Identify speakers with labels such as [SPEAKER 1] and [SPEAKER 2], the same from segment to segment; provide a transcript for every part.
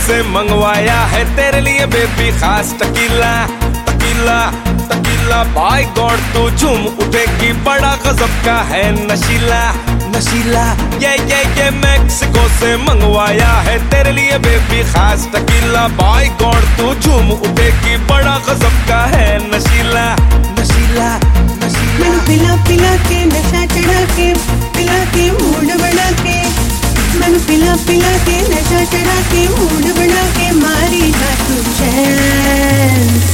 [SPEAKER 1] से मंगवाया है तेरे लिए बेबी खास tequila tequila tequila. By god तू झूम उठेगी, बड़ा गजब का है नशीला नशीला। ये मैक्सिको से मंगवाया है तेरे लिए बेबी खास टकीला। बाय गॉड तू झूम उठेगी, बड़ा गजब का है नशीला नशीला नशीला।
[SPEAKER 2] पिला पिला के नशा चढ़ा के, पिला के मूड बना के, मन पिला पिला के नशा चढ़ा के, मूड बना के मारी हाथ चैन।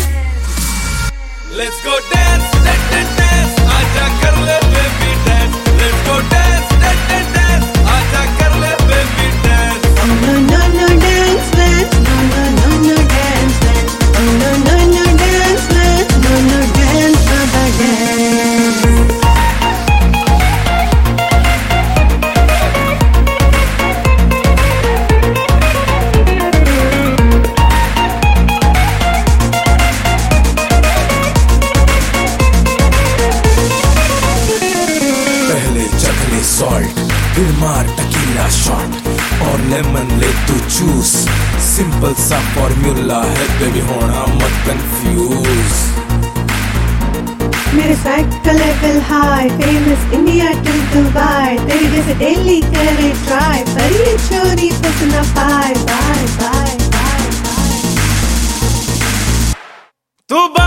[SPEAKER 1] Let's go dance, dance, आजा कर ले baby dance। Let's go dance, dance, आजा कर ले baby dance।
[SPEAKER 2] Oh no no no dance, let's no no no no dance, let's oh no no no dance, let's no no dance, baba dance।
[SPEAKER 1] Salt फिर मार tequila shot और lemon ले तू चूस। Simple सा फॉर्मूला है baby, होना मत कंफ्यूज।
[SPEAKER 2] मेरे साइड का level high, famous India to Dubai, तेरे जैसे डेली करे ट्राई, पर ये चोरी बस ना पाए। Bye bye bye bye.
[SPEAKER 1] तू